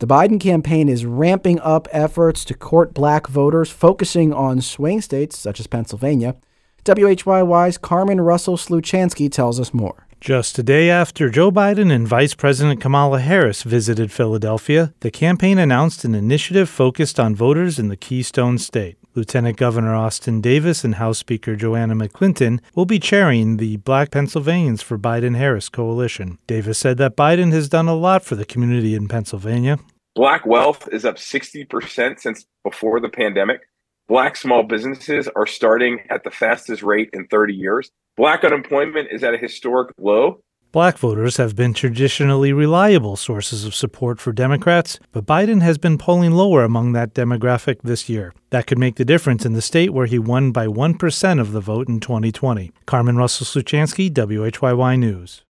The Biden campaign is ramping up efforts to court black voters, focusing on swing states such as Pennsylvania. WHYY's Carmen Russell-Sluchansky tells us more. Just a day after Joe Biden and Vice President Kamala Harris visited Philadelphia, the campaign announced an initiative focused on voters in the Keystone State. Lieutenant Governor Austin Davis and House Speaker Joanna McClinton will be chairing the Black Pennsylvanians for Biden-Harris coalition. Davis said that Biden has done a lot for the community in Pennsylvania. Black wealth is up 60% since before the pandemic. Black small businesses are starting at the fastest rate in 30 years. Black unemployment is at a historic low. Black voters have been traditionally reliable sources of support for Democrats, but Biden has been polling lower among that demographic this year. That could make the difference in the state where he won by 1% of the vote in 2020. Carmen Russell-Sluchansky, WHYY News.